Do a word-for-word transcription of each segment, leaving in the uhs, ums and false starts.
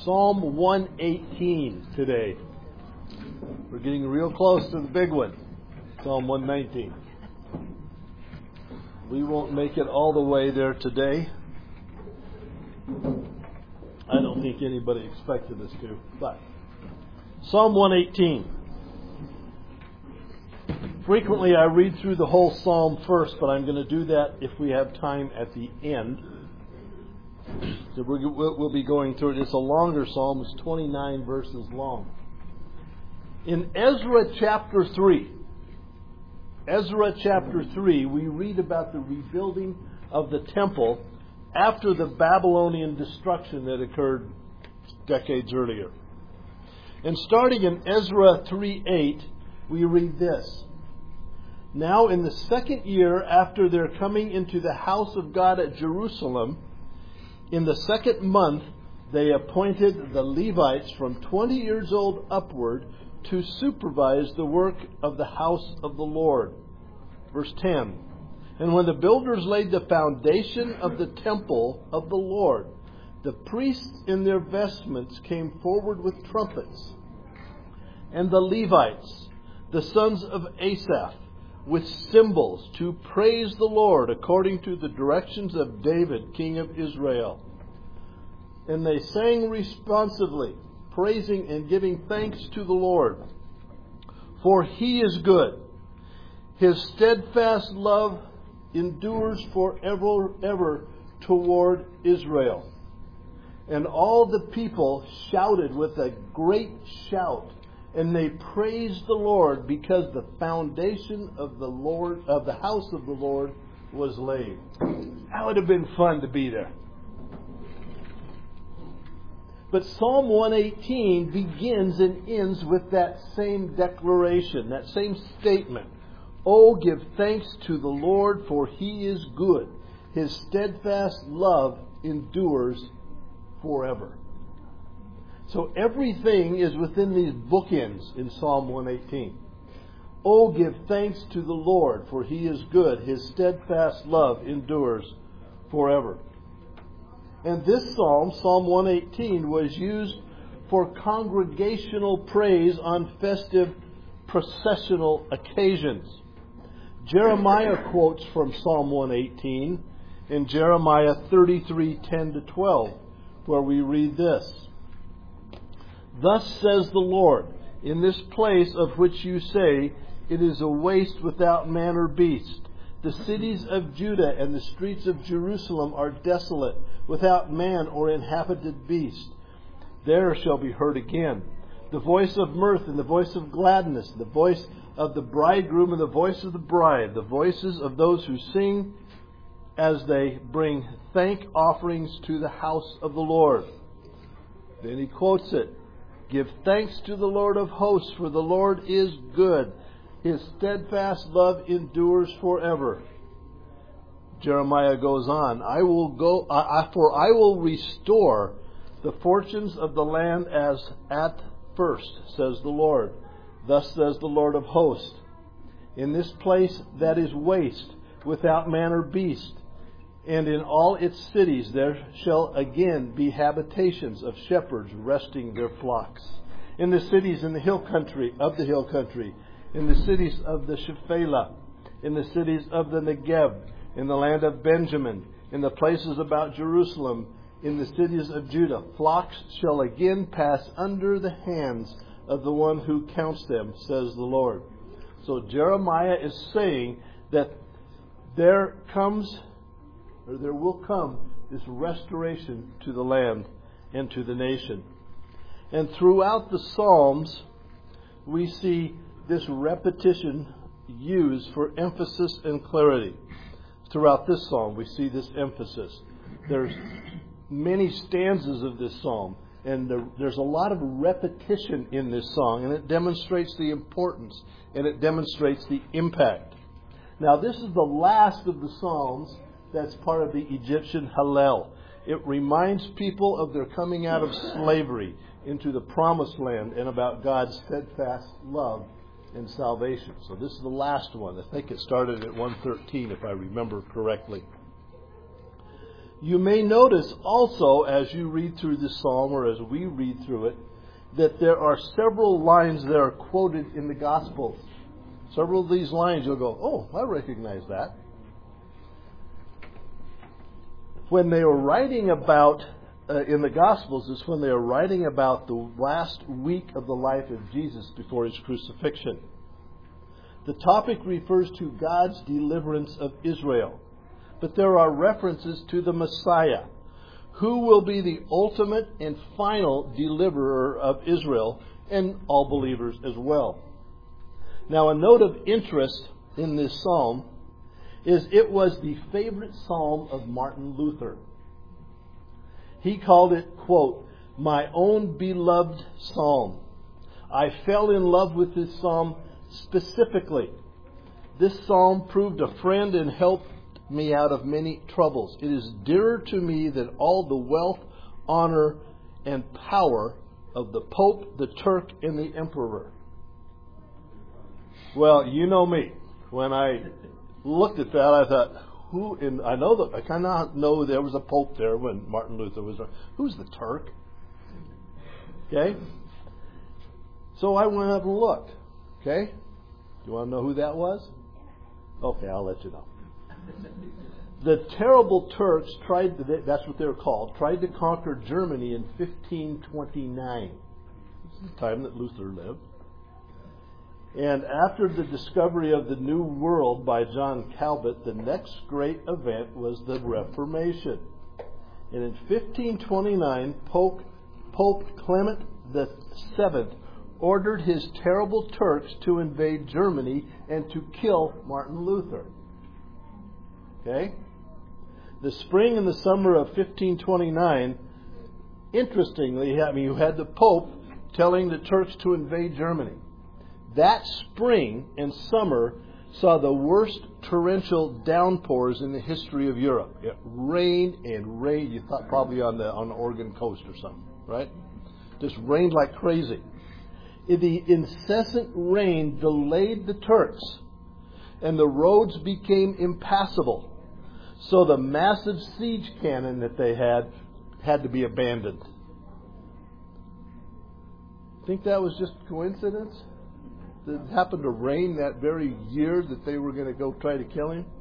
Psalm one eighteen today. We're getting real close to the big one, Psalm one nineteen. We won't make it all the way there today. I don't think anybody expected us to, but Psalm one eighteen. Frequently I read through the whole psalm first, but I'm going to do that if we have time at the end. So we'll be going through it. It's a longer psalm. It's twenty-nine verses long. In Ezra chapter three, Ezra chapter three, we read about the rebuilding of the temple after the Babylonian destruction that occurred decades earlier. And starting in Ezra three eight, we read this. Now in the second year after their coming into the house of God at Jerusalem, in the second month, they appointed the Levites from twenty years old upward to supervise the work of the house of the Lord. Verse ten. And when the builders laid the foundation of the temple of the Lord, the priests in their vestments came forward with trumpets. And the Levites, the sons of Asaph, with cymbals to praise the Lord according to the directions of David, king of Israel. And they sang responsively, praising and giving thanks to the Lord. For He is good. His steadfast love endures forever ever toward Israel. And all the people shouted with a great shout, and they praised the Lord because the foundation of the Lord of the house of the Lord was laid. That would have been fun to be there. But Psalm one eighteen begins and ends with that same declaration, that same statement. Oh, give thanks to the Lord, for He is good. His steadfast love endures forever. So everything is within these bookends in Psalm one eighteen. Oh, give thanks to the Lord, for He is good. His steadfast love endures forever. And this psalm, Psalm one eighteen, was used for congregational praise on festive processional occasions. Jeremiah quotes from Psalm one eighteen in Jeremiah thirty-three ten to twelve, where we read this. Thus says the Lord, in this place of which you say, it is a waste without man or beast. The cities of Judah and the streets of Jerusalem are desolate, without man or inhabited beast. There shall be heard again the voice of mirth and the voice of gladness, the voice of the bridegroom and the voice of the bride, the voices of those who sing as they bring thank offerings to the house of the Lord. Then he quotes it. Give thanks to the Lord of hosts, for the Lord is good. His steadfast love endures forever. Jeremiah goes on, I will go, uh, for I will restore the fortunes of the land as at first, says the Lord. Thus says the Lord of hosts. In this place that is waste, without man or beast, and in all its cities there shall again be habitations of shepherds resting their flocks. In the cities in the hill country, of the hill country, in the cities of the Shephelah, in the cities of the Negeb, in the land of Benjamin, in the places about Jerusalem, in the cities of Judah, flocks shall again pass under the hands of the one who counts them, says the Lord. So Jeremiah is saying that there comes, or there will come, this restoration to the land and to the nation. And throughout the Psalms, we see this repetition used for emphasis and clarity. Throughout this psalm, we see this emphasis. There's many stanzas of this psalm, and there, there's a lot of repetition in this song, and it demonstrates the importance, and it demonstrates the impact. Now, this is the last of the psalms that's part of the Egyptian Hallel. It reminds people of their coming out of slavery into the promised land and about God's steadfast love and salvation. So this is the last one. I think it started at one thirteen, if I remember correctly. You may notice also as you read through this psalm, or as we read through it, that there are several lines that are quoted in the Gospels. Several of these lines you'll go, oh, I recognize that. When they were writing about, uh, in the Gospels, is when they were writing about the last week of the life of Jesus before his crucifixion. The topic refers to God's deliverance of Israel. But there are references to the Messiah, who will be the ultimate and final deliverer of Israel and all believers as well. Now, a note of interest in this psalm is it was the favorite psalm of Martin Luther. He called it, quote, my own beloved psalm. I fell in love with this psalm specifically. This psalm proved a friend and helped me out of many troubles. It is dearer to me than all the wealth, honor, and power of the Pope, the Turk, and the Emperor. Well, you know me. When I looked at that, I thought, who in, I know that, I kind of know there was a Pope there when Martin Luther was there. Who's the Turk? Okay? So I went up and looked. Okay? You want to know who that was? Okay, I'll let you know. The terrible Turks tried to, that's what they're called, tried to conquer Germany in fifteen twenty-nine. This is the time that Luther lived. And after the discovery of the New World by John Calvin, the next great event was the Reformation. And in fifteen twenty-nine, Pope, Pope Clement the Seventh ordered his terrible Turks to invade Germany and to kill Martin Luther. Okay? The spring and the summer of fifteen twenty-nine, interestingly, I mean, you had the Pope telling the Turks to invade Germany. That spring and summer saw the worst torrential downpours in the history of Europe. It rained and rained. You thought probably on the on the Oregon coast or something, right? Just rained like crazy. The incessant rain delayed the Turks, and the roads became impassable. So the massive siege cannon that they had had to be abandoned. Think that was just coincidence? That it happened to rain that very year that they were going to go try to kill him?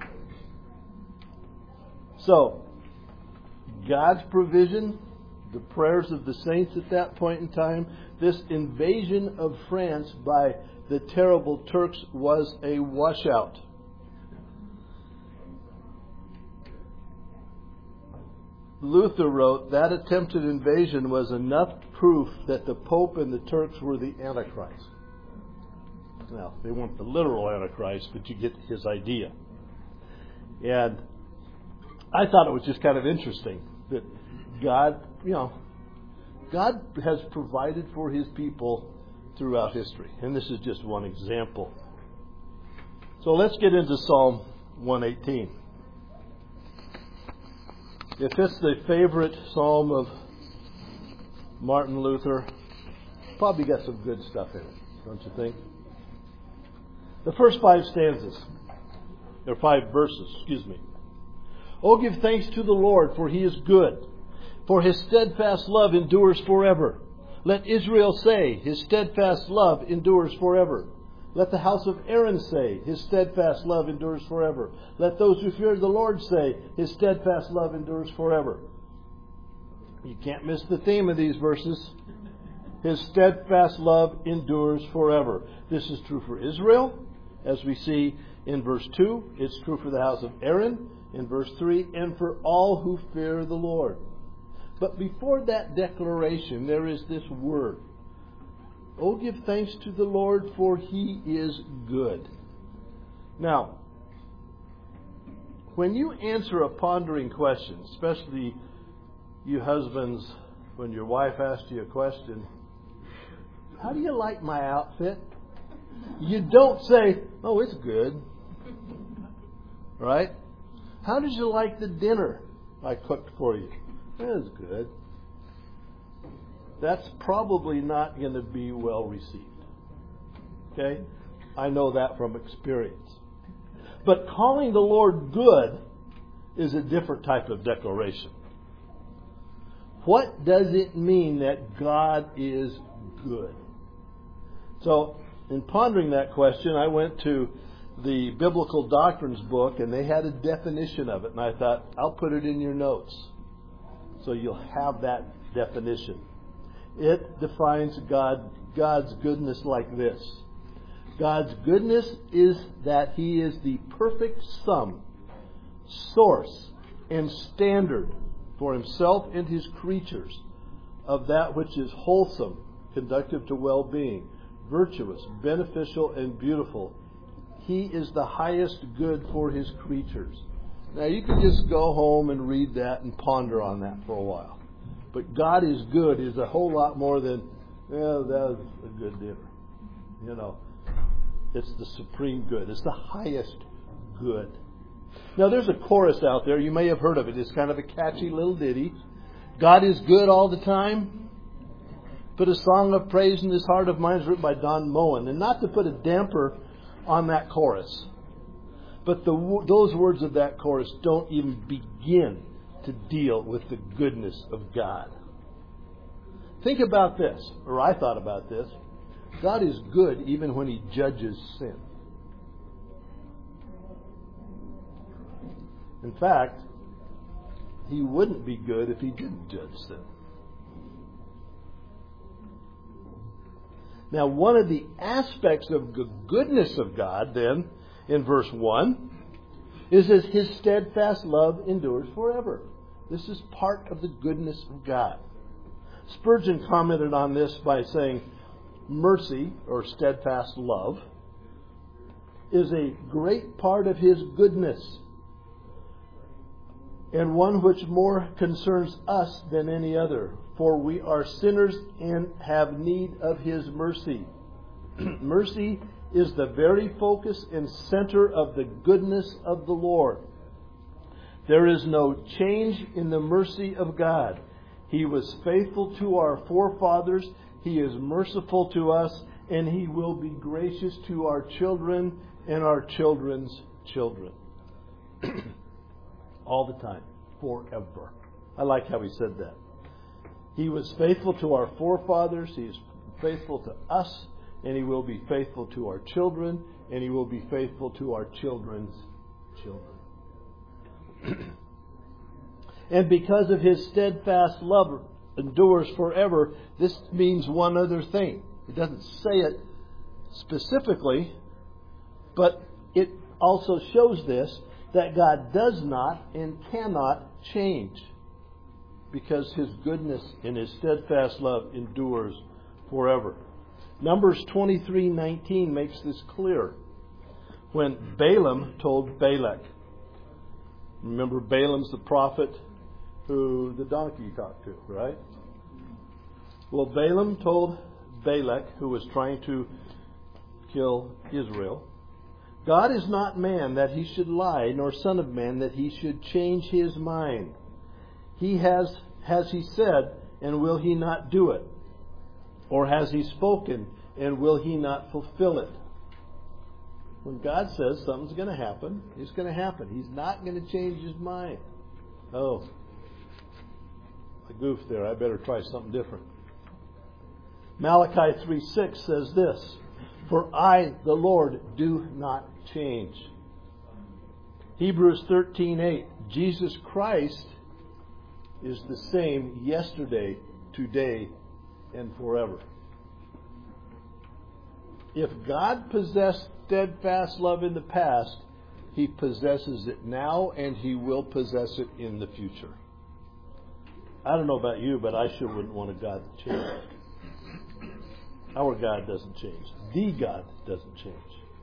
So, God's provision, the prayers of the saints at that point in time, this invasion of France by the terrible Turks was a washout. Luther wrote, that attempted invasion was enough proof that the Pope and the Turks were the Antichrist. Now, they weren't the literal Antichrist, but you get his idea. And I thought it was just kind of interesting that God, you know, God has provided for his people throughout history. And this is just one example. So let's get into Psalm one eighteen. If it's the favorite psalm of Martin Luther, probably got some good stuff in it, don't you think? The first five stanzas, or five verses, excuse me. Oh, give thanks to the Lord, for he is good, for his steadfast love endures forever. Let Israel say, his steadfast love endures forever. Let the house of Aaron say, his steadfast love endures forever. Let those who fear the Lord say, his steadfast love endures forever. You can't miss the theme of these verses. His steadfast love endures forever. This is true for Israel, as we see in verse two. It's true for the house of Aaron in verse three, and for all who fear the Lord. But before that declaration, there is this word. Oh, give thanks to the Lord, for he is good. Now, when you answer a pondering question, especially you husbands, when your wife asks you a question, how do you like my outfit? You don't say, oh, it's good. Right? How did you like the dinner I cooked for you? It was good. That's probably not going to be well received. Okay? I know that from experience. But calling the Lord good is a different type of declaration. What does it mean that God is good? So, in pondering that question, I went to the Biblical Doctrines book, and they had a definition of it. And I thought, I'll put it in your notes, so you'll have that definition. It defines God, God's goodness like this. God's goodness is that He is the perfect sum, source, and standard for Himself and His creatures of that which is wholesome, conducive to well-being, virtuous, beneficial, and beautiful. He is the highest good for His creatures. Now you can just go home and read that and ponder on that for a while. But God is good is a whole lot more than, well, that was a good dinner. You know, it's the supreme good. It's the highest good. Now there's a chorus out there. You may have heard of it. It's kind of a catchy little ditty. God is good all the time. Put a song of praise in this heart of mine is written by Don Moen. And not to put a damper on that chorus, but the, those words of that chorus don't even begin to deal with the goodness of God. Think about this, or I thought about this. God is good even when He judges sin. In fact, He wouldn't be good if He didn't judge sin. Now, one of the aspects of the goodness of God, then, in verse one, is that His steadfast love endures forever. This is part of the goodness of God. Spurgeon commented on this by saying, mercy, or steadfast love, is a great part of His goodness, and one which more concerns us than any other. For we are sinners and have need of His mercy. Mercy is the very focus and center of the goodness of the Lord. There is no change in the mercy of God. He was faithful to our forefathers. He is merciful to us, and He will be gracious to our children and our children's children. All the time. Forever. I like how he said that. He was faithful to our forefathers. He is faithful to us. And He will be faithful to our children. And He will be faithful to our children's children. And because of His steadfast love endures forever, this means one other thing. It doesn't say it specifically, but it also shows this, that God does not and cannot change, because His goodness and His steadfast love endures forever. Numbers twenty-three nineteen makes this clear. When Balaam told Balak, remember Balaam's the prophet who the donkey talked to, right? Well, Balaam told Balak, who was trying to kill Israel, God is not man that He should lie, nor son of man that He should change His mind. He has, has He said, and will He not do it? Or has He spoken, and will He not fulfill it? When God says something's going to happen, it's going to happen. He's not going to change His mind. Oh, I goofed there. I better try something different. Malachi three six says this, for I, the Lord, do not change. Hebrews thirteen eight, Jesus Christ is the same yesterday, today, and forever. If God possessed steadfast love in the past, He possesses it now, and He will possess it in the future. I don't know about you, but I sure wouldn't want a God to change. Our God doesn't change. The God doesn't change.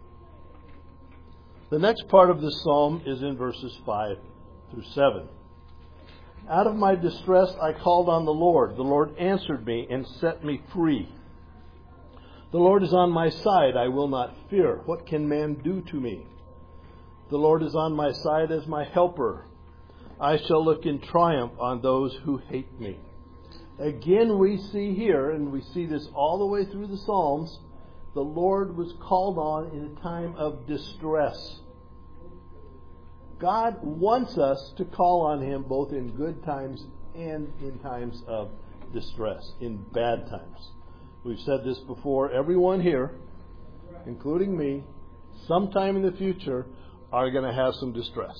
The next part of this psalm is in verses five through seven. Out of my distress I called on the Lord. The Lord answered me and set me free. The Lord is on my side. I will not fear. What can man do to me? The Lord is on my side as my helper. I shall look in triumph on those who hate me. Again, we see here, and we see this all the way through the Psalms, the Lord was called on in a time of distress. God wants us to call on Him both in good times and in times of distress, in bad times. We've said this before. Everyone here, including me, sometime in the future are going to have some distress.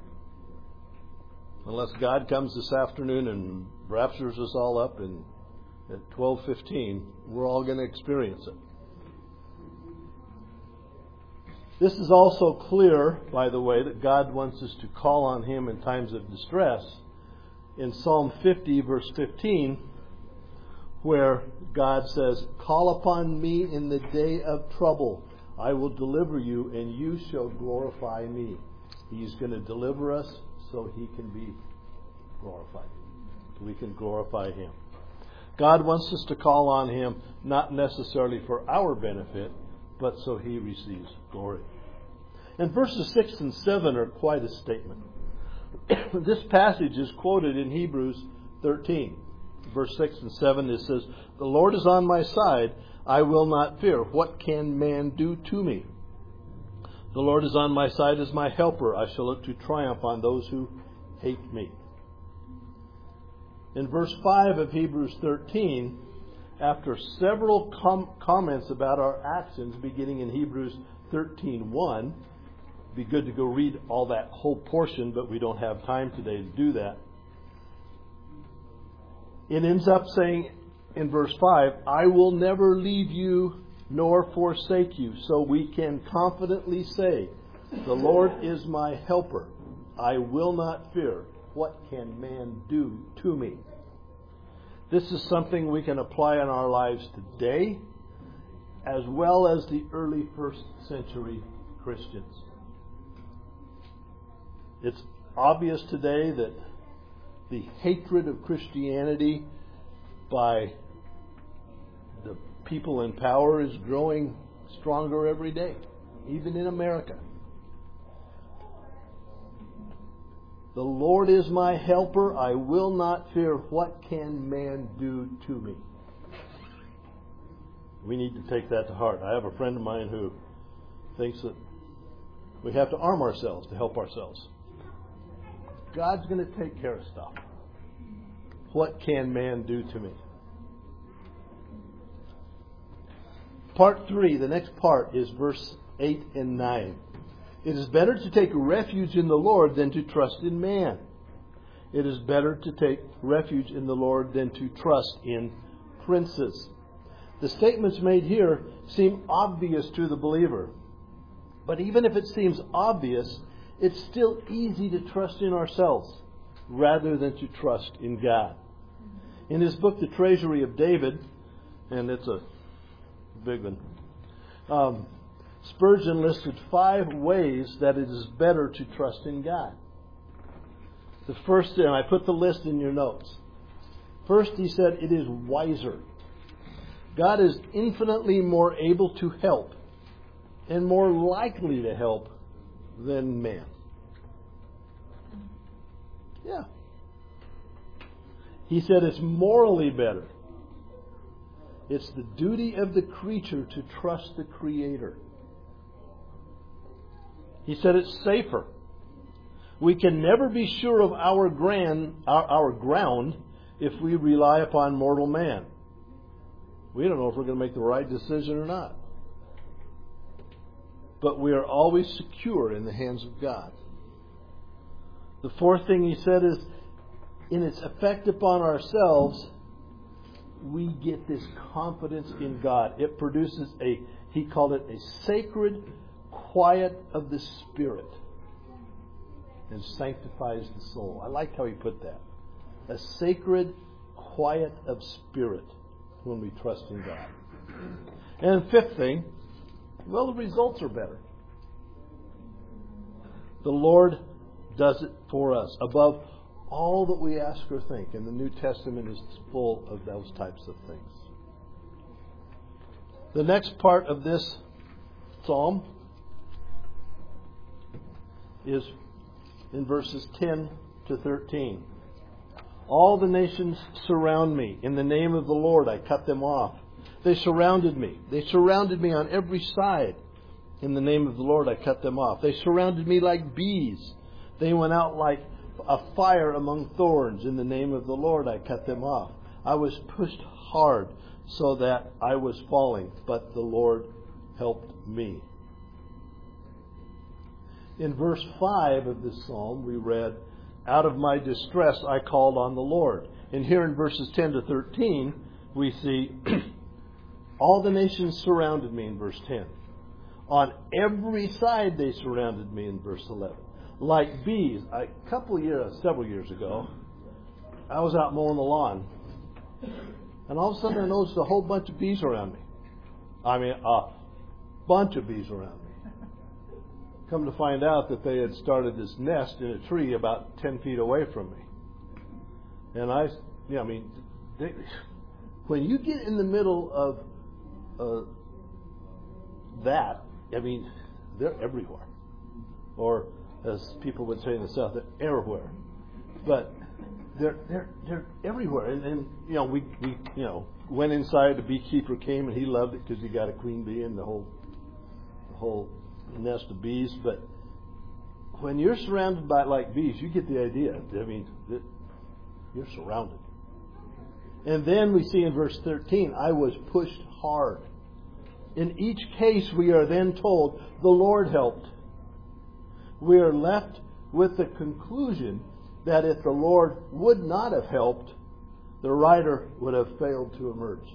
Unless God comes this afternoon and raptures us all up and at twelve fifteen, we're all going to experience it. This is also clear, by the way, that God wants us to call on Him in times of distress. In Psalm fifty, verse fifteen, where God says, "Call upon me in the day of trouble. I will deliver you, and you shall glorify me." He's going to deliver us so He can be glorified. So we can glorify Him. God wants us to call on Him not necessarily for our benefit, but so He receives glory. And verses six and seven are quite a statement. This passage is quoted in Hebrews thirteen. Verse six and seven, it says, "The Lord is on my side. I will not fear. What can man do to me? The Lord is on my side as my helper. I shall look to triumph on those who hate me." In verse five of Hebrews thirteen, after several com- comments about our actions, beginning in Hebrews thirteen one, it'd be good to go read all that whole portion, but we don't have time today to do that. It ends up saying in verse five, "I will never leave you nor forsake you." So we can confidently say, "The Lord is my helper. I will not fear. What can man do to me?" This is something we can apply in our lives today, as well as the early first century Christians. It's obvious today that the hatred of Christianity by the people in power is growing stronger every day, even in America. "The Lord is my helper. I will not fear. What can man do to me?" We need to take that to heart. I have a friend of mine who thinks that we have to arm ourselves to help ourselves. God's going to take care of stuff. What can man do to me? Part three, the next part, is verse eight and nine. "It is better to take refuge in the Lord than to trust in man. It is better to take refuge in the Lord than to trust in princes." The statements made here seem obvious to the believer. But even if it seems obvious, it's still easy to trust in ourselves rather than to trust in God. In his book, The Treasury of David, and it's a big one, um, Spurgeon listed five ways that it is better to trust in God. The first, and I put the list in your notes. First, he said, it is wiser. God is infinitely more able to help and more likely to help than man. Yeah. He said it's morally better. It's the duty of the creature to trust the Creator. He said it's safer. We can never be sure of our, grand, our, our ground if we rely upon mortal man. We don't know if we're going to make the right decision or not. But we are always secure in the hands of God. The fourth thing he said is, in its effect upon ourselves, we get this confidence in God. It produces a, he called it a sacred quiet of the Spirit and sanctifies the soul. I like how he put that. A sacred quiet of spirit when we trust in God. And fifth thing, well, the results are better. The Lord does it for us above all that we ask or think. And the New Testament is full of those types of things. The next part of this psalm is in verses ten to thirteen. All the nations surround me. In the name of the Lord I cut them off. They surrounded me. They surrounded me on every side. In the name of the Lord I cut them off. They surrounded me like bees. They went out like a fire among thorns. In the name of the Lord I cut them off. I was pushed hard so that I was falling, but the Lord helped me. In verse five of this psalm we read, out of my distress I called on the Lord. And here in verses ten to thirteen we see all the nations surrounded me in verse ten. On every side they surrounded me in verse eleven. Like bees. A couple of years, several years ago, I was out mowing the lawn, and all of a sudden I noticed a whole bunch of bees around me. I mean, a bunch of bees around me. Come to find out that they had started this nest in a tree about ten feet away from me. And I, yeah, I mean, they, when you get in the middle of uh, that, I mean, they're everywhere. Or, as people would say in the South, they're everywhere. But they're they're they're everywhere. And, and you know, we we you know went inside. The beekeeper came and he loved it because he got a queen bee and the whole the whole nest of bees. But when you're surrounded by like bees, you get the idea. I mean, you're surrounded. And then we see in verse thirteen, I was pushed hard. In each case, we are then told, the Lord helped. We are left with the conclusion that if the Lord would not have helped, the writer would have failed to emerge.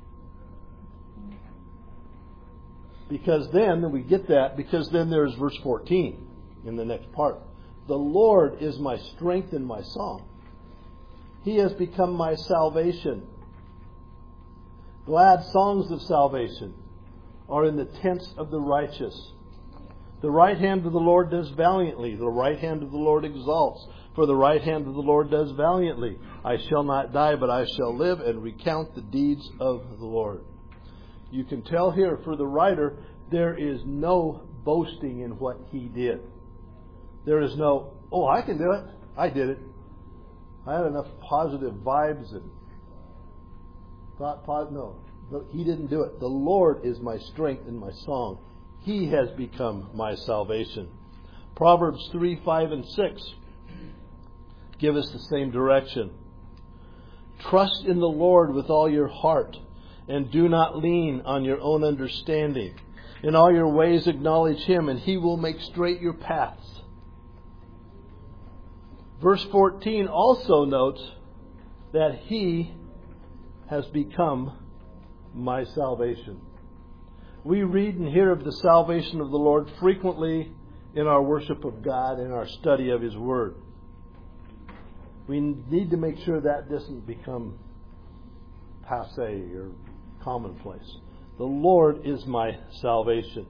Because then, we get that, because then there's verse fourteen in the next part. The Lord is my strength and my song. He has become my salvation. Glad songs of salvation are in the tents of the righteous. The right hand of the Lord does valiantly. The right hand of the Lord exalts. For the right hand of the Lord does valiantly. I shall not die, but I shall live and recount the deeds of the Lord. You can tell here for the writer, there is no boasting in what he did. There is no, oh, I can do it. I did it. I had enough positive vibes and thought, no, he didn't do it. The Lord is my strength and my song. He has become my salvation. Proverbs three, five, and six give us the same direction. Trust in the Lord with all your heart, and do not lean on your own understanding. In all your ways acknowledge Him, and He will make straight your paths. Verse fourteen also notes that He has become my salvation. We read and hear of the salvation of the Lord frequently in our worship of God and our study of His Word. We need to make sure that doesn't become passé or commonplace. The Lord is my salvation.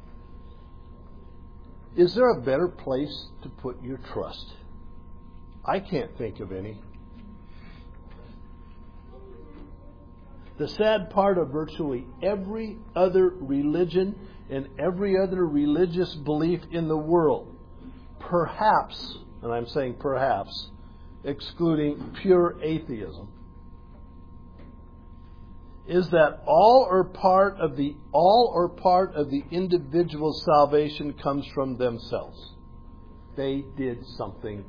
Is there a better place to put your trust? I can't think of any. The sad part of virtually every other religion and every other religious belief in the world, perhaps, and I'm saying perhaps, excluding pure atheism, is that all or part of the all or part of the individual's salvation comes from themselves. They did something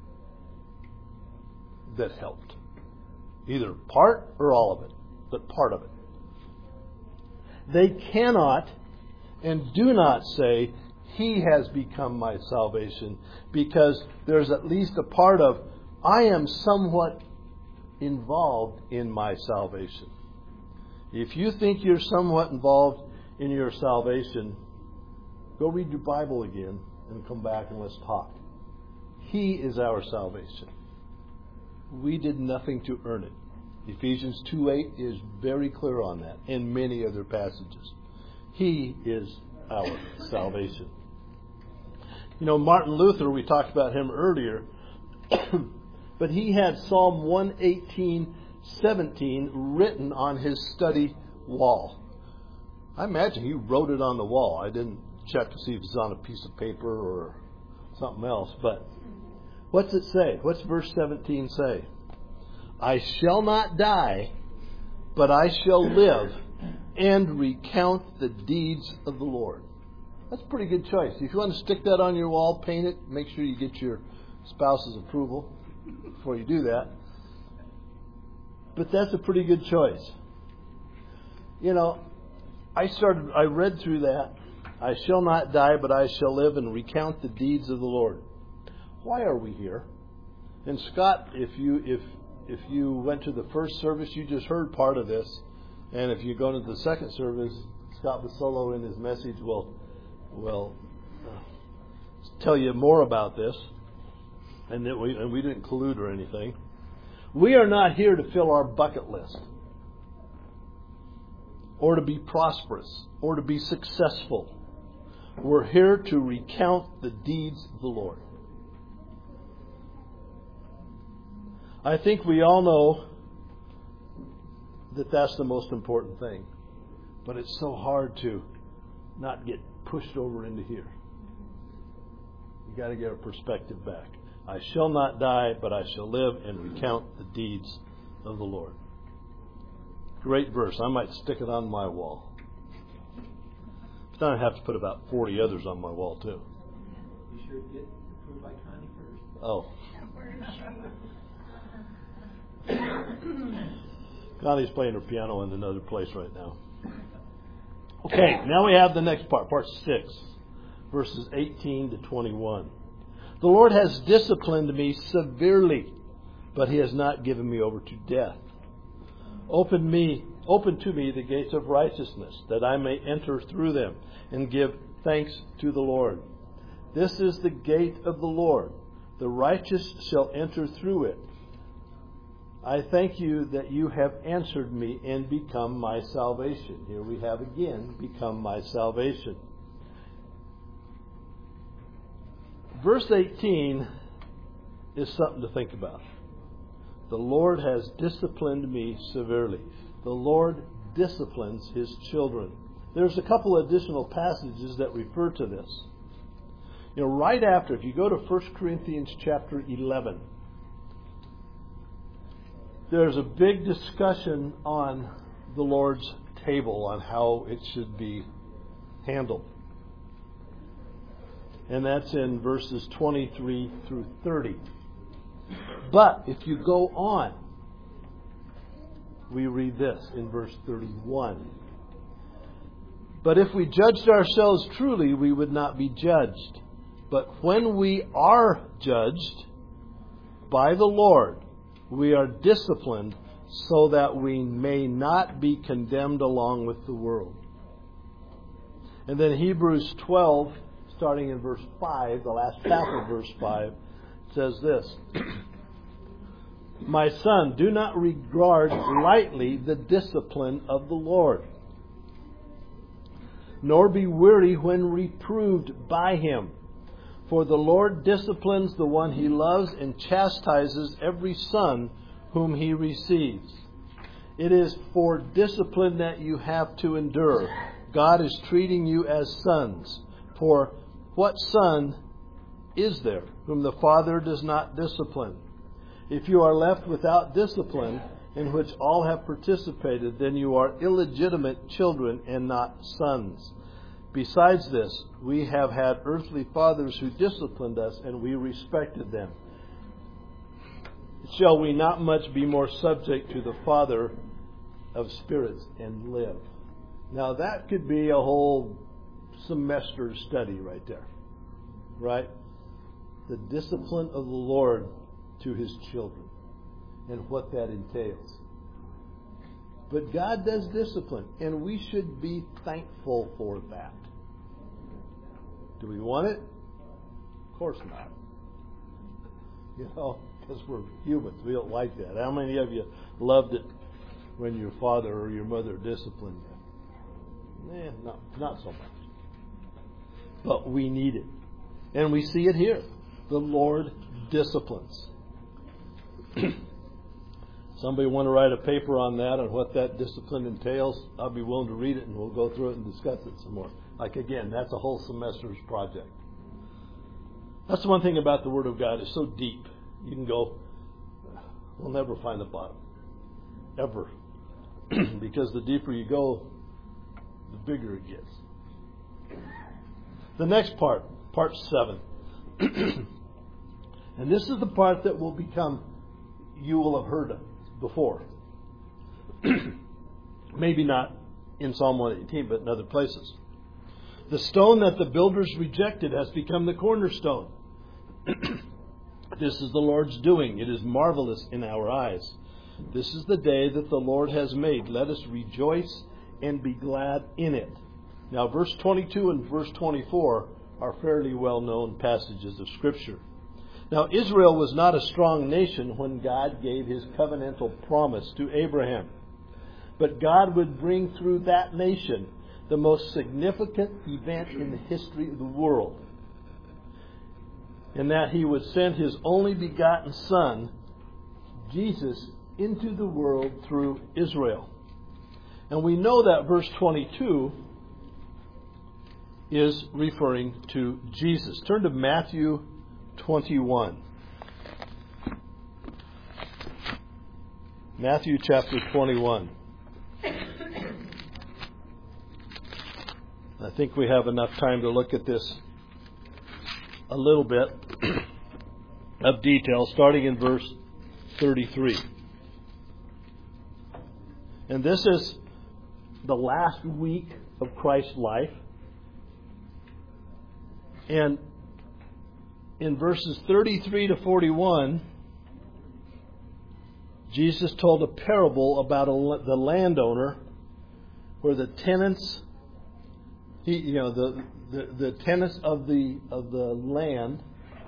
that helped. Either part or all of it, but part of it. They cannot and do not say, He has become my salvation, because there's at least a part of, I am somewhat involved in my salvation. If you think you're somewhat involved in your salvation, go read your Bible again and come back and let's talk. He is our salvation. We did nothing to earn it. Ephesians two eight is very clear on that, and many other passages. He is our salvation. You know, Martin Luther, we talked about him earlier, but he had Psalm one eighteen seventeen written on his study wall. I imagine he wrote it on the wall. I didn't check to see if it's on a piece of paper or something else. But what's it say? What's verse seventeen say? I shall not die, but I shall live and recount the deeds of the Lord. That's a pretty good choice. If you want to stick that on your wall, paint it, make sure you get your spouse's approval before you do that. But that's a pretty good choice. You know, I started, I read through that. I shall not die, but I shall live and recount the deeds of the Lord. Why are we here? And Scott, if you if if you went to the first service, you just heard part of this. And if you go to the second service, Scott Basolo in his message will will uh, tell you more about this. And that we and we didn't collude or anything. We are not here to fill our bucket list, or to be prosperous, or to be successful. We're here to recount the deeds of the Lord. I think we all know that that's the most important thing. But it's so hard to not get pushed over into here. You got to get our perspective back. I shall not die, but I shall live and recount the deeds of the Lord. Great verse. I might stick it on my wall. Then I have to put about forty others on my wall, too. You should get approved by Connie first. Oh. Connie's playing her piano in another place right now. Okay, now we have the next part, part six, verses eighteen to twenty-one. The Lord has disciplined me severely, but He has not given me over to death. Open me, open to me the gates of righteousness, that I may enter through them and give thanks to the Lord. This is the gate of the Lord. The righteous shall enter through it. I thank you that you have answered me and become my salvation. Here we have again, become my salvation. Verse eighteen is something to think about. The Lord has disciplined me severely. The Lord disciplines His children. There's a couple additional passages that refer to this. You know, right after, if you go to First Corinthians chapter eleven, there's a big discussion on the Lord's table, on how it should be handled. And that's in verses twenty-three through thirty. But if you go on, we read this in verse thirty-one. But if we judged ourselves truly, we would not be judged. But when we are judged by the Lord, we are disciplined so that we may not be condemned along with the world. And then Hebrews twelve, starting in verse five, the last half of verse five, says this. My son, do not regard lightly the discipline of the Lord, nor be weary when reproved by Him. For the Lord disciplines the one He loves and chastises every son whom He receives. It is for discipline that you have to endure. God is treating you as sons. For what son is there whom the Father does not discipline? If you are left without discipline, in which all have participated, then you are illegitimate children and not sons. Besides this, we have had earthly fathers who disciplined us, and we respected them. Shall we not much be more subject to the Father of spirits and live? Now that could be a whole semester study right there. Right? The discipline of the Lord to His children and what that entails. But God does discipline, and we should be thankful for that. Do we want it? Of course not. You know, because we're humans. We don't like that. How many of you loved it when your father or your mother disciplined you? Eh, no, not so much. But we need it. And we see it here. The Lord disciplines. Somebody want to write a paper on that, on what that discipline entails? I'll be willing to read it, and we'll go through it and discuss it some more. Like, again, that's a whole semester's project. That's the one thing about the Word of God. It's so deep. You can go, we'll never find the bottom. Ever. Because the deeper you go, the bigger it gets. The next part, part seven. And this is the part that will become, you will have heard of before. Maybe not in Psalm one eighteen, but in other places. The stone that the builders rejected has become the cornerstone. This is the Lord's doing. It is marvelous in our eyes. This is the day that the Lord has made. Let us rejoice and be glad in it. Now, verse twenty-two and verse twenty-four are fairly well-known passages of Scripture. Now, Israel was not a strong nation when God gave His covenantal promise to Abraham. But God would bring through that nation the most significant event in the history of the world. And that He would send His only begotten Son, Jesus, into the world through Israel. And we know that verse twenty-two is referring to Jesus. Turn to Matthew twenty-one. Matthew chapter twenty-one. I think we have enough time to look at this a little bit of detail, starting in verse thirty-three. And this is the last week of Christ's life. And in verses thirty-three to forty-one, Jesus told a parable about a, the landowner where the tenants, he, you know, the, the, the tenants of the of the land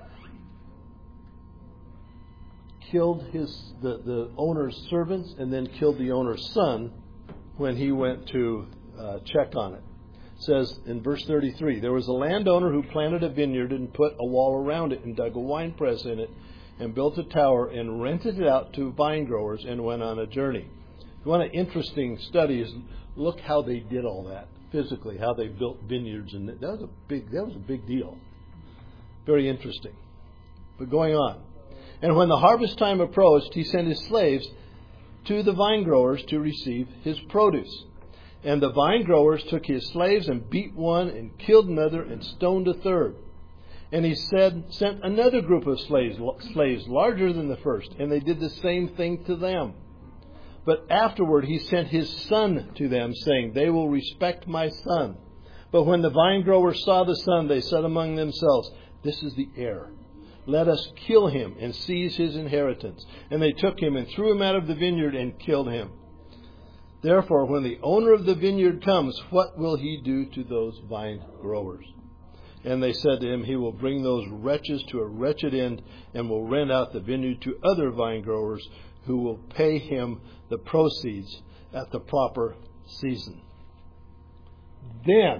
killed his the, the owner's servants and then killed the owner's son when he went to uh, check on it. It says in verse thirty-three, there was a landowner who planted a vineyard and put a wall around it and dug a winepress in it and built a tower and rented it out to vine growers and went on a journey. One of the interesting studies, look how they did all that physically, how they built vineyards, and that was a big that was a big deal. Very interesting. But going on. And when the harvest time approached, he sent his slaves to the vine growers to receive his produce. And the vine growers took his slaves and beat one and killed another and stoned a third. And he said, sent another group of slaves, slaves larger than the first, and they did the same thing to them. But afterward he sent his son to them, saying, they will respect my son. But when the vine growers saw the son, they said among themselves, this is the heir. Let us kill him and seize his inheritance. And they took him and threw him out of the vineyard and killed him. Therefore, when the owner of the vineyard comes, what will he do to those vine growers? And they said to him, he will bring those wretches to a wretched end and will rent out the vineyard to other vine growers who will pay him the proceeds at the proper season. Then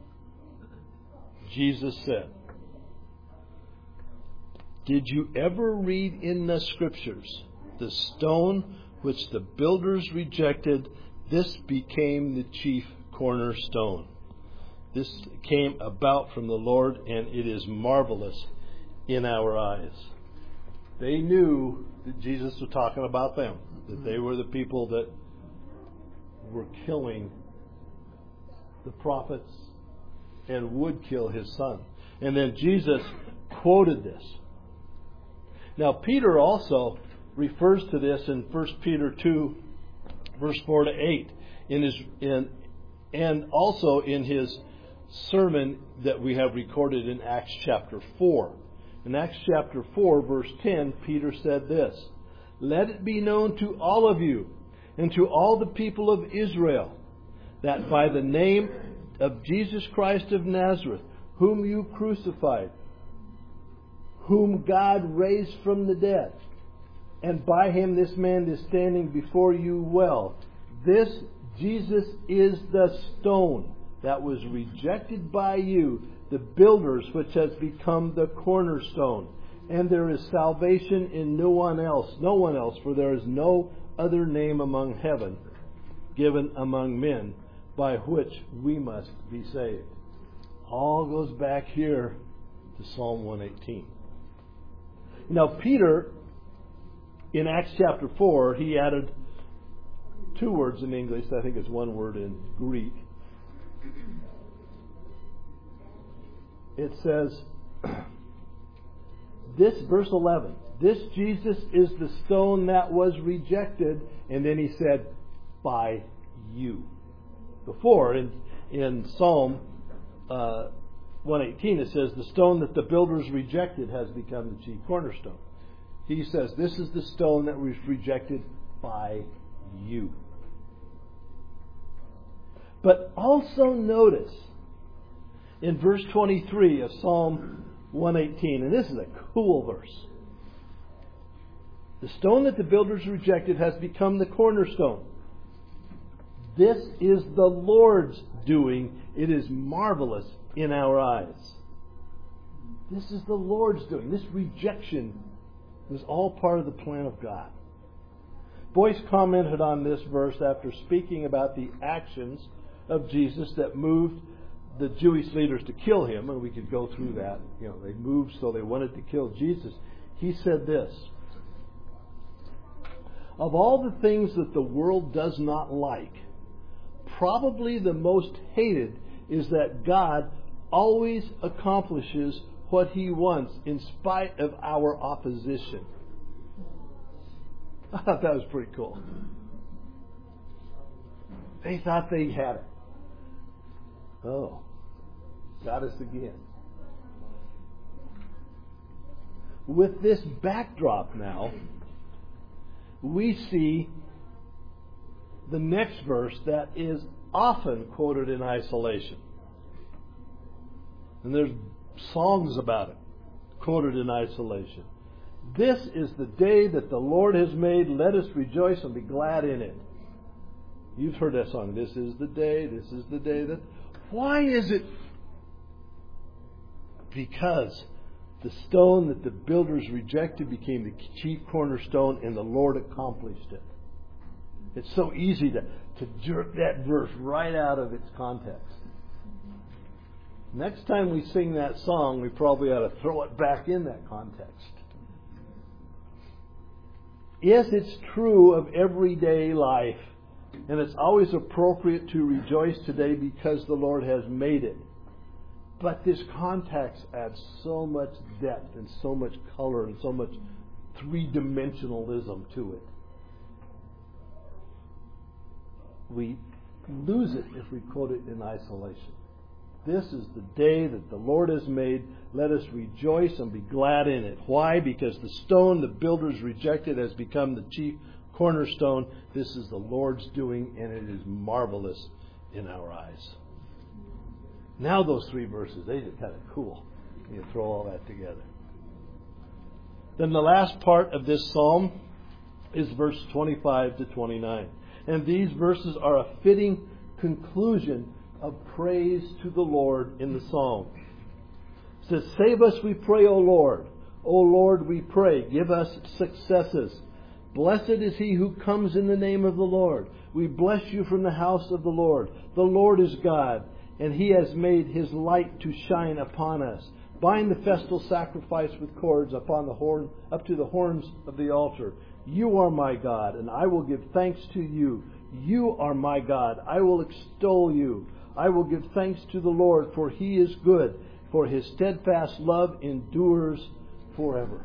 Jesus said, did you ever read in the Scriptures, the stone which the builders rejected, this became the chief cornerstone. This came about from the Lord, and it is marvelous in our eyes. They knew that Jesus was talking about them, that they were the people that were killing the prophets and would kill his son. And then Jesus quoted this. Now, Peter also refers to this in First Peter two, verse four to eight, in his in and also in his sermon that we have recorded in Acts chapter four. In Acts chapter four, verse ten, Peter said this, let it be known to all of you and to all the people of Israel that by the name of Jesus Christ of Nazareth, whom you crucified, whom God raised from the dead, and by him this man is standing before you well. This Jesus is the stone that was rejected by you, the builders, which has become the cornerstone. And there is salvation in no one else, no one else, for there is no other name among heaven given among men by which we must be saved. All goes back here to Psalm one eighteen. Now, Peter, in Acts chapter four, he added two words in English. I think it's one word in Greek. it says, this, verse eleven, this Jesus is the stone that was rejected, and then he said, by you. Before, in, in Psalm uh, one eighteen, it says, the stone that the builders rejected has become the chief cornerstone. He says, this is the stone that was rejected by you. But also notice in verse twenty-three of Psalm one eighteen, and this is a cool verse. The stone that the builders rejected has become the cornerstone. This is the Lord's doing. It is marvelous in our eyes. This is the Lord's doing. This rejection was all part of the plan of God. Boyce commented on this verse after speaking about the actions of Jesus that moved the Jewish leaders to kill him, and we could go through that. You know, they moved so they wanted to kill Jesus. He said this: of all the things that the world does not like, probably the most hated is that God always accomplishes what He wants in spite of our opposition. I thought that was pretty cool. They thought they had it. Oh, got us again. With this backdrop now, we see the next verse that is often quoted in isolation. And there's songs about it, quoted in isolation. This is the day that the Lord has made. Let us rejoice and be glad in it. You've heard that song. This is the day, this is the day that... Why is it? Because the stone that the builders rejected became the chief cornerstone, and the Lord accomplished it. It's so easy to, to jerk that verse right out of its context. Next time we sing that song, we probably ought to throw it back in that context. Yes, it's true of everyday life, and it's always appropriate to rejoice today because the Lord has made it. But this context adds so much depth and so much color and so much three-dimensionalism to it. We lose it if we quote it in isolation. This is the day that the Lord has made. Let us rejoice and be glad in it. Why? Because the stone the builders rejected has become the chief cornerstone. This is the Lord's doing, and it is marvelous in our eyes. Now those three verses, they are kind of cool. You throw all that together. Then the last part of this psalm is verse twenty-five to twenty-nine. And these verses are a fitting conclusion of praise to the Lord in the psalm. It says, save us, we pray, O Lord. O Lord, we pray, give us successes. Blessed is he who comes in the name of the Lord. We bless you from the house of the Lord. The Lord is God, and He has made His light to shine upon us. Bind the festal sacrifice with cords upon the horn, up to the horns of the altar. You are my God, and I will give thanks to you. You are my God. I will extol you. I will give thanks to the Lord, for He is good, for His steadfast love endures forever.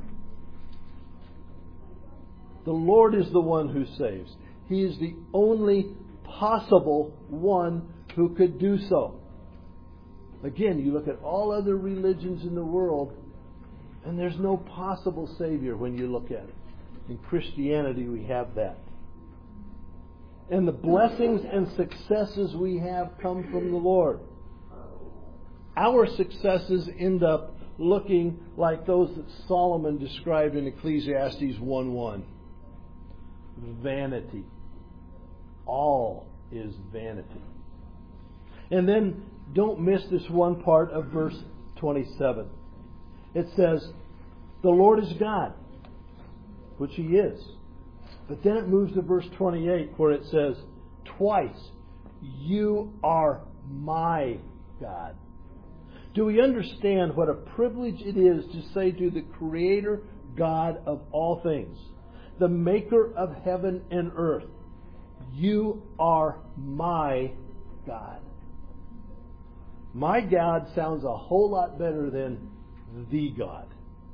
The Lord is the one who saves. He is the only possible one who could do so. Again, you look at all other religions in the world, and there's no possible Savior when you look at it. In Christianity, we have that. And the blessings and successes we have come from the Lord. Our successes end up looking like those that Solomon described in Ecclesiastes one one. Vanity. All is vanity. And then don't miss this one part of verse twenty-seven. It says, the Lord is God, which He is. But then it moves to verse twenty-eight where it says, twice, you are my God. Do we understand what a privilege it is to say to the Creator God of all things, the Maker of heaven and earth, you are my God? My God sounds a whole lot better than the God.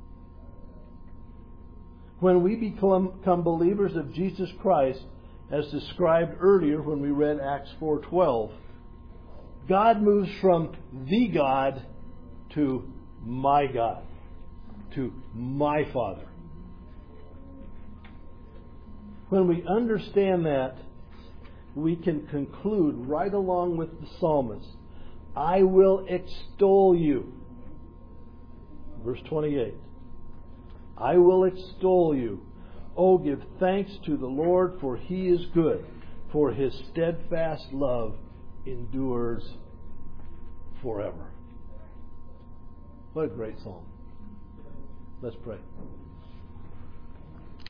When we become, become believers of Jesus Christ, as described earlier when we read Acts four twelve, God moves from the God to my God, to my Father. When we understand that, we can conclude right along with the psalmist, I will extol you. Verse twenty-eight. I will extol you. Oh, give thanks to the Lord, for He is good, for His steadfast love endures forever. What a great psalm. Let's pray.